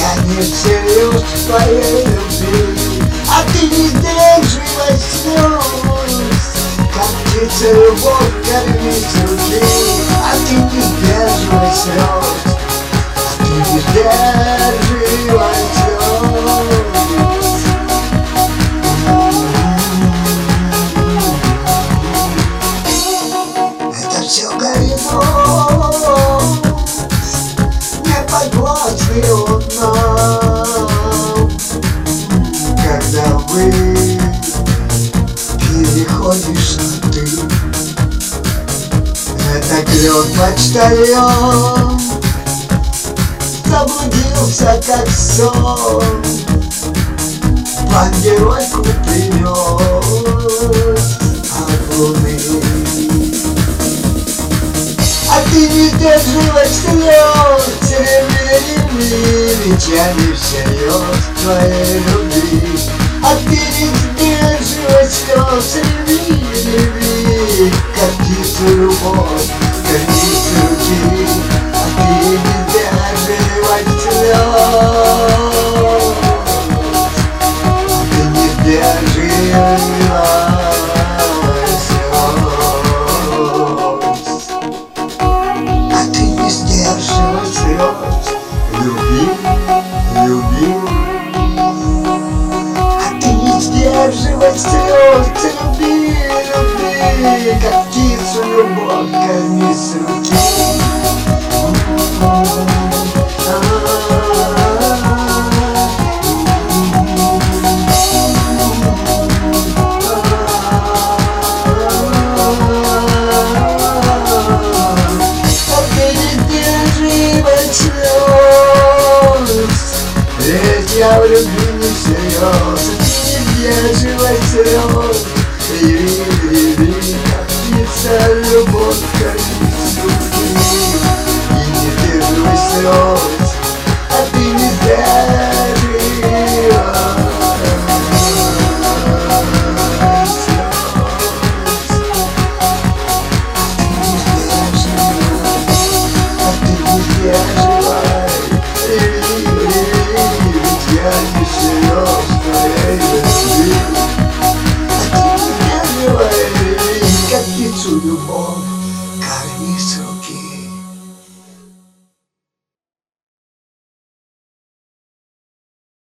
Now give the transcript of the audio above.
Я не всерьез в твоей любви, а ты не сдерживай слез. Как птица любовь корми с руки, а ты не сдерживай слез. А ты не сдерживай слез. Это все горизонт, неподвластный он нам. Когда вы переходишь на ты, это клён почтальон заблудился как сон, бандерольку принес от луны. А ты не сдерживай слез, ревели вечами всерьез твоей любви. А ты не сдерживай слез, ревели, как птицу любовь, корми с руки. А ты не сдерживай слез, а ты не сдерживай слез. Люби, люби. А ты не сдерживай слез, люби, люби, как птицу любовь корми с руки. Ведь я в любви не всерьез, ты не сдерживай слез. Реви, как птица любовь корми с руки. И не сдерживай слез, а ты не сдерживай слез. А ты не сдерживай, я не всерьез твоей любви. А ты не сдерживай, как птицу любовь корми с